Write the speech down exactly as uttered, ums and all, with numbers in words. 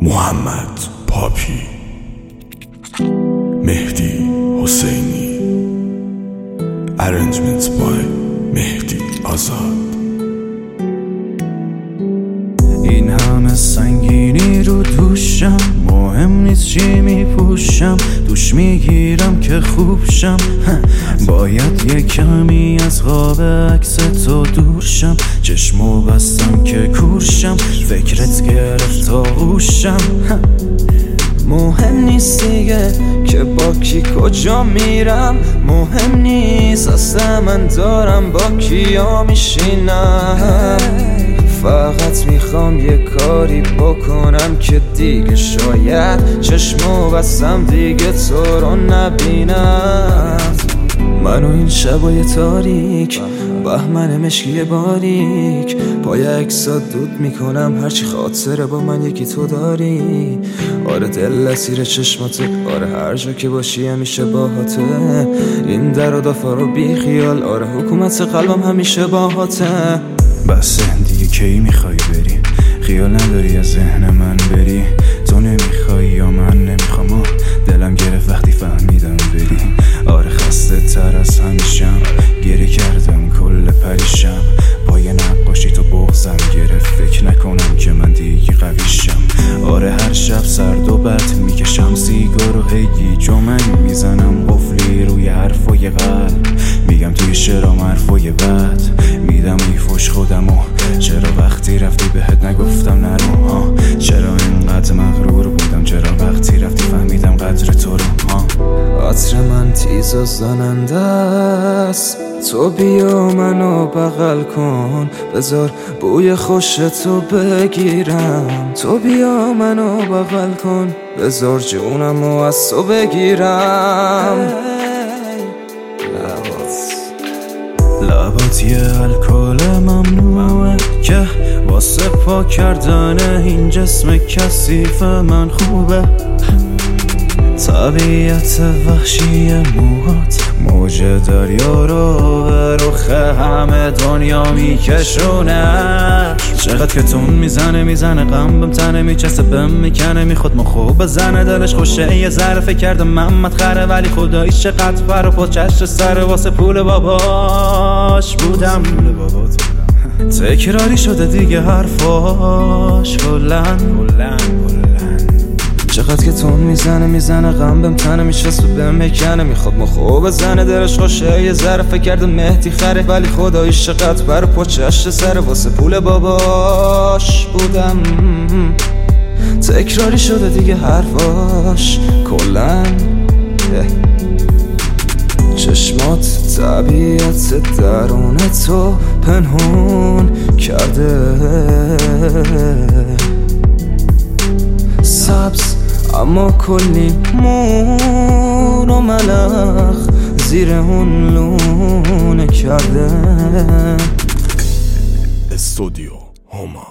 محمد پاپی، مهدی حسینی، Arrangements by مهدی آزاد. این همه سنگینی رو دوشم، مهم نیست چی میپوشم، دوش میگیرم که خوب شم. باید یه کمی از خواب عکس تو دورشم، چشمو بستم که کورشم، فکرت گرفت تا هوشم. مهم نیست دیگه که با کی کجا میرم، مهم نیست اصلا من دارم با کیا میشینم. فقط میخوام یه کاری بکنم که دیگه شاید چشمو بستم دیگه تو رو نبینم. منو این شبای تاریک، بهمن مشکی باریک، پای اکسات دود میکنم هرچی خاطره با من یکی تو داری. آره دل اسیر چشماته، آره هر جا که باشی همیشه باهاته. این در و دافا رو بی خیال، آره حکومت قلبم همیشه باهاته. بس دیگه کی میخوای بری؟ خیال نداری از ذهن من بری؟ تو نمیخوای یا من نمیخوام؟ دلم گرفت وقتی فهمیدم بری. آره خسته تر از همیشم، گریه کردم کل پریشم. با یه نقاشی تو بغضم گرفت، فکر نکنم که من دیگه قویشم. آره هر شب سرد و بد میکشم سیگار و هی جمنگ میزنم قفلی روی حرفای قلب. میگم توی شعرام حرفای بد میدم میفوش خودمو. چرا وقتی رفتی بهت نگفتم نرو ها؟ چرا اینقدر مغرور بودم؟ چرا وقتی رفتی فهمیدم قدر تو رو ها؟ عطر من تیز و زننده است، تو بیا منو بغل کن، بذار بوی خوش تو بگیرم. تو بیا منو بغل کن، بذار جونمو از تو بگیرم. لبات یه الکل ممنوعه که واسه پاک کردن این جسم کثیف من خوبه. طبیعت وحشی موهات موج دریا رو به رخ همه دنیا میکشونه. چقدر که تون میزنه میزنه غم بهم تنه میچسته بهم میکنه میخواد مخو بزنه دلش خوشه. یه ذره فکر کردم محمد خره ولی خداییش چقدر فر و پچش سر واسه پول باباش بودم. تکراری شده دیگه حرفاش کلن کلن چقدر که تون میزنه میزنه غم بهم تنه میشست و بهم میکنه میخواد مخو بزنه دلش خوشه. یه ذره فکر کردم مهدی خره ولی خداییش چقدر بر پچش سر واسه پول باباش بودم. تکراری شده دیگه حرفاش کلن. چشمات طبیعت درون تو پنهون کرده، سبز اما کلی مون و ملخ زیر اون لونه کرده. استودیو هما.